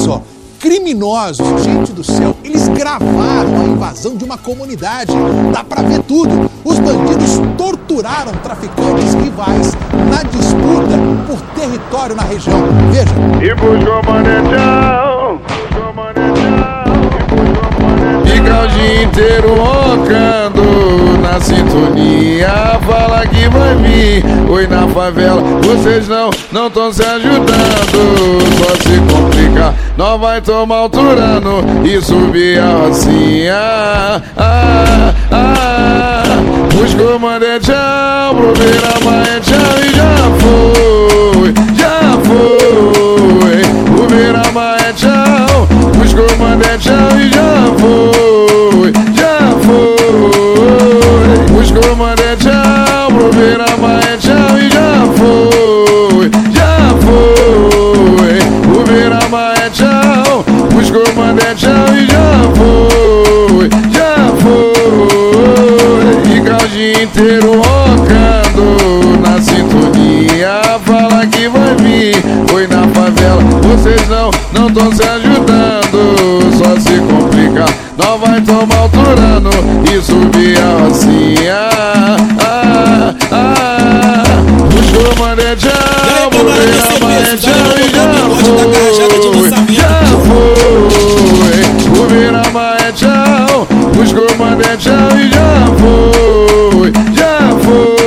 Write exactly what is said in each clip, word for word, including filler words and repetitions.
só, criminosos, gente do céu, eles gravaram a invasão de uma comunidade. Dá pra ver tudo. Os bandidos torturaram traficantes rivais na disputa por território na região. Veja. E puxou manetão, puxou manetão, e puxou manetão. Fica o dia inteiro roncando na sintonia. Fala que vai vir, oi na favela. Vocês não, não tão se ajudando. Só se complica, nós vai tomar alturano e subir a rocinha. Ah, ah, os comandantes tchau, pro Vira-Maia tchau e já foi, já foi. O Vira-Maia tchau, os comandantes tchau e já foi, já foi. Os comandantes tchau, pro Vira-Maia tchau e já foi, já foi. O Vira-Maia tchau, os comandantes tchau e já foi, já foi. Fica o dia inteiro roncando na sintonia. Fala que vai vir, oi na favela. Vocês não, não tão se ajudando. Só se complica, nós vai tomar alturano e subir a rocinha. Ah, ah, os comandantes tchau, pro Vira-Maia tchau e já foi, já foi. O Vira-Maia tchau, os comandantes tchau e já foi, já foi.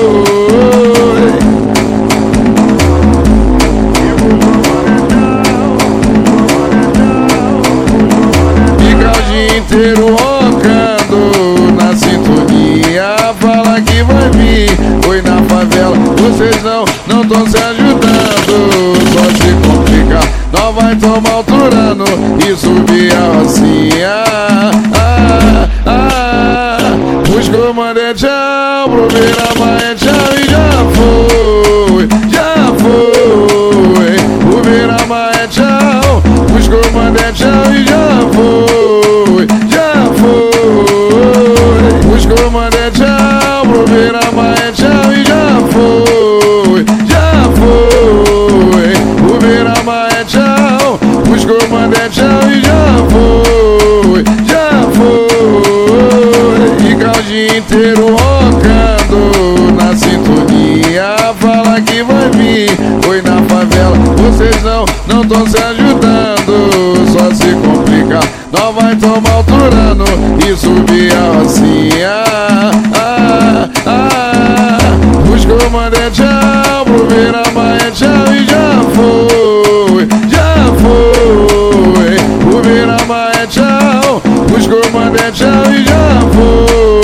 Fica o dia inteiro roncando na sintonia. Fala que vai vir, oi na favela. Vocês não, não tão se ajudando. Só se complica, nós vai tomar alturano e subir a rocinha. Ah, ah, os comandantes tchau, pro Vira-Maia tchau e já foi, já foi. O Vira-Maia tchau, os comandantes tchau e já foi, já foi. Os comandantes tchau, pro Vira-Maia tchau e já foi, já foi. O Vira-Maia tchau, os comandantes tchau e já foi, já foi. Fica o dia inteiro roncando na sintonia. Fala que vai vir, oi na favela. Vocês não, não tão se ajudando. Só se complica, nós vai tomar alturano e subir a rocinha. Ah, ah, os comandantes tchau, pro Vira-Maia tchau e já foi, já foi. O Vira-Maia tchau, os comandantes tchau e já foi.